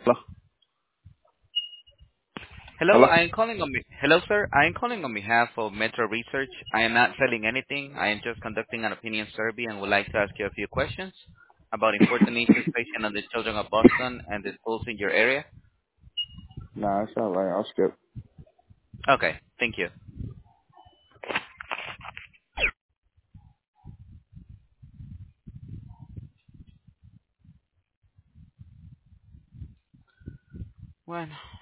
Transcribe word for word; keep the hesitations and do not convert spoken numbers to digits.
Hello? Hello, Hello? I am calling on be- Hello, sir. I am calling on behalf of Metro Research. I am not selling anything. I am just conducting an opinion survey and would like to ask you a few questions about important information on the children of Boston and the schools in your area. Nah, it's all right. I'll skip. Okay, thank you. Bueno.